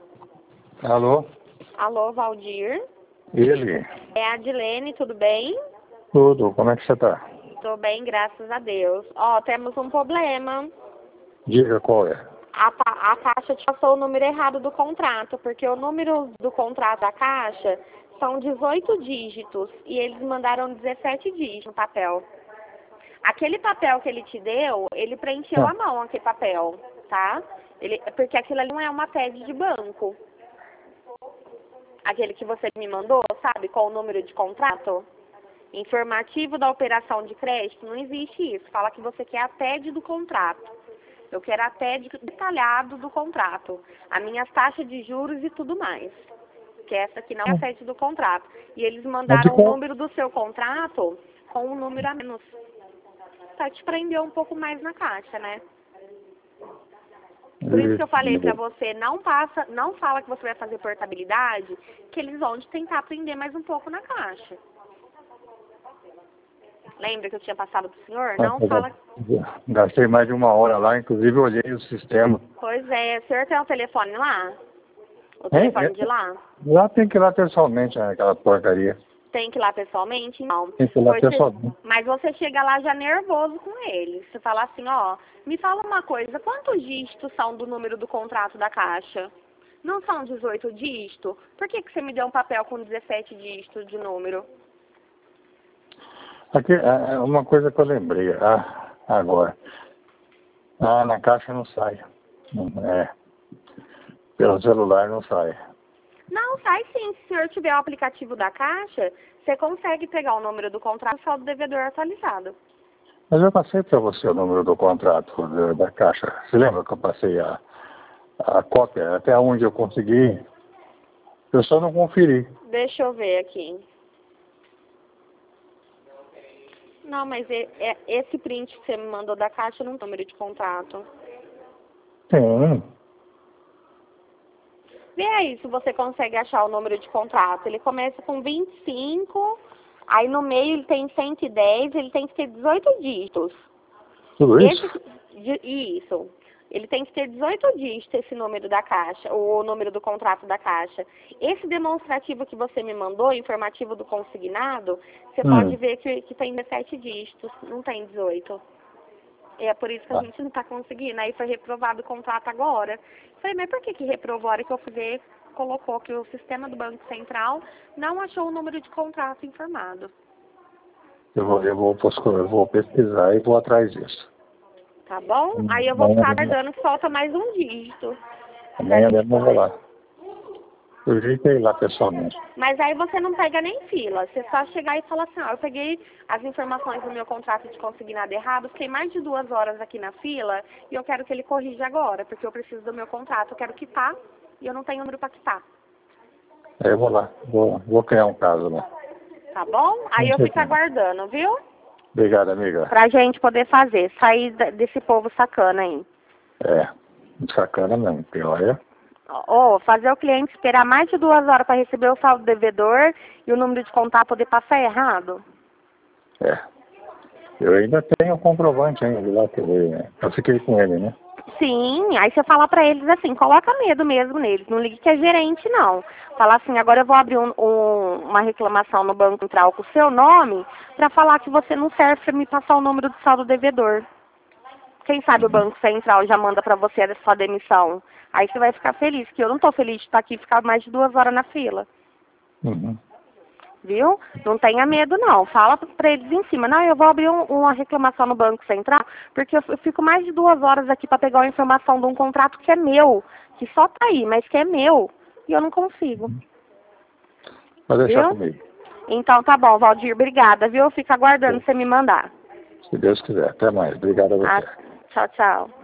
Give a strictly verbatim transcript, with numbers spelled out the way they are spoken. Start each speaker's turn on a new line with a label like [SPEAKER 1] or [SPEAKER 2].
[SPEAKER 1] Alô?
[SPEAKER 2] Alô, Valdir?
[SPEAKER 1] Ele?
[SPEAKER 2] É a Adilene, tudo bem?
[SPEAKER 1] Tudo, como é que você tá?
[SPEAKER 2] Tô bem, graças a Deus. Ó, temos um problema.
[SPEAKER 1] Diga qual é.
[SPEAKER 2] A, pa- a Caixa te passou o número errado do contrato, porque o número do contrato da Caixa são dezoito dígitos e eles mandaram dezessete dígitos no papel. Aquele papel que ele te deu, ele preencheu
[SPEAKER 1] Ah,
[SPEAKER 2] à mão aquele papel, tá? Ele, porque aquilo ali não é uma T E D de banco. Aquele que você me mandou, sabe, com o número de contrato? Informativo da operação de crédito, não existe isso. Fala que você quer a T E D do contrato. Eu quero a T E D detalhado do contrato. As minhas taxas de juros e tudo mais. Que essa aqui não é a T E D do contrato. E eles
[SPEAKER 1] mas de
[SPEAKER 2] mandaram o
[SPEAKER 1] qual?
[SPEAKER 2] número do seu contrato com um número a menos. Pra te prender um pouco mais na caixa, né? Por isso que eu falei pra você, não passa, não fala que você vai fazer portabilidade, que eles vão te tentar prender mais um pouco na caixa. Lembra que eu tinha passado pro senhor? Não fala.
[SPEAKER 1] Gastei mais de uma hora lá, inclusive eu olhei o sistema.
[SPEAKER 2] Pois é, o senhor tem o telefone lá? O
[SPEAKER 1] É,
[SPEAKER 2] telefone
[SPEAKER 1] é,
[SPEAKER 2] de lá?
[SPEAKER 1] lá tem que ir lá pessoalmente, né, aquela porcaria.
[SPEAKER 2] Tem que ir lá pessoalmente? Não.
[SPEAKER 1] Tem que ir lá
[SPEAKER 2] Pois você-
[SPEAKER 1] pessoalmente.
[SPEAKER 2] mas você chega lá já nervoso com eles. Você fala assim, ó, me fala uma coisa, quantos dígitos são do número do contrato da Caixa? Não são dezoito dígitos? Por que, que você me deu um papel com dezessete dígitos de número?
[SPEAKER 1] Aqui, é é uma coisa que eu lembrei, ah, agora. Ah, na caixa não sai. Não, é, pelo celular não sai.
[SPEAKER 2] Não, sai sim. Se o senhor tiver o aplicativo da Caixa, você consegue pegar o número do contrato e o saldo devedor atualizado.
[SPEAKER 1] Mas eu passei para você o número do contrato da, da caixa. Você lembra que eu passei a, a cópia até onde eu consegui? Eu só não conferi.
[SPEAKER 2] Deixa eu ver aqui. Não, mas e- é- esse print que você me mandou da Caixa não tem número de contrato.
[SPEAKER 1] Tem.
[SPEAKER 2] Vê aí se você consegue achar o número de contrato. Ele começa com vinte e cinco, aí no meio ele tem cento e dez, ele tem que ter dezoito dígitos.
[SPEAKER 1] Tudo
[SPEAKER 2] Esse,
[SPEAKER 1] isso?
[SPEAKER 2] de- isso. Ele tem que ter dezoito dígitos, esse número da Caixa, o número do contrato da Caixa. Esse demonstrativo que você me mandou, informativo do consignado, você
[SPEAKER 1] Hum.
[SPEAKER 2] pode ver que, que tem dezessete dígitos, não tem dezoito. E é por isso que a
[SPEAKER 1] Ah,
[SPEAKER 2] gente não está conseguindo. Aí foi reprovado o contrato agora. Falei, mas por que que reprovou? A hora que eu fui ver, colocou que o sistema do Banco Central não achou o número de contrato informado.
[SPEAKER 1] eu, vou, eu, vou, eu vou pesquisar e vou atrás disso.
[SPEAKER 2] Tá bom?
[SPEAKER 1] Hum,
[SPEAKER 2] Aí eu vou
[SPEAKER 1] Amanhã
[SPEAKER 2] ficar
[SPEAKER 1] mesmo,
[SPEAKER 2] aguardando que falta mais um dígito. Pra
[SPEAKER 1] amanhã
[SPEAKER 2] gente
[SPEAKER 1] mesmo eu vou
[SPEAKER 2] poder.
[SPEAKER 1] lá. Eu jeito é ir lá pessoalmente.
[SPEAKER 2] Mas aí você não pega nem fila. Você só chegar e falar assim, ó, eu peguei as informações do meu contrato de consignado errado, fiquei mais de duas horas aqui na fila e eu quero que ele corrija agora, porque eu preciso do meu contrato, eu quero quitar e eu não tenho número para quitar.
[SPEAKER 1] Aí eu vou lá, vou, vou criar um caso lá.
[SPEAKER 2] Tá bom? Aí eu fico aguardando, viu?
[SPEAKER 1] Obrigado, amiga.
[SPEAKER 2] Pra gente poder fazer, sair da- desse povo sacana aí.
[SPEAKER 1] É, sacana mesmo, pior é.
[SPEAKER 2] Ou fazer o cliente esperar mais de duas horas para receber o saldo devedor e o número de contato poder passar errado.
[SPEAKER 1] É. Eu ainda tenho o comprovante ainda de lá que eu, eu fiquei com ele, né?
[SPEAKER 2] Sim, aí você fala pra eles assim, coloca medo mesmo neles, não ligue que é gerente não. Fala assim, agora eu vou abrir um, um, uma reclamação no Banco Central com o seu nome pra falar que você não serve pra me passar o número do saldo devedor. Quem sabe o Banco Central já manda pra você a sua demissão. Aí você vai ficar feliz, que eu não tô feliz de estar aqui e ficar mais de duas horas na fila.
[SPEAKER 1] Uhum.
[SPEAKER 2] Viu? Não tenha medo não. Fala pra eles em cima. Não, eu vou abrir um, uma reclamação no Banco Central, porque eu, eu fico mais de duas horas aqui para pegar a informação de um contrato que é meu, que só tá aí, mas que é meu, e eu não consigo.
[SPEAKER 1] Pode deixar
[SPEAKER 2] Viu?
[SPEAKER 1] comigo.
[SPEAKER 2] Então tá bom, Valdir, obrigada, viu? Eu fico aguardando você me mandar.
[SPEAKER 1] Se Deus quiser. Até mais. Obrigado a
[SPEAKER 2] Ah,
[SPEAKER 1] você.
[SPEAKER 2] tchau, tchau.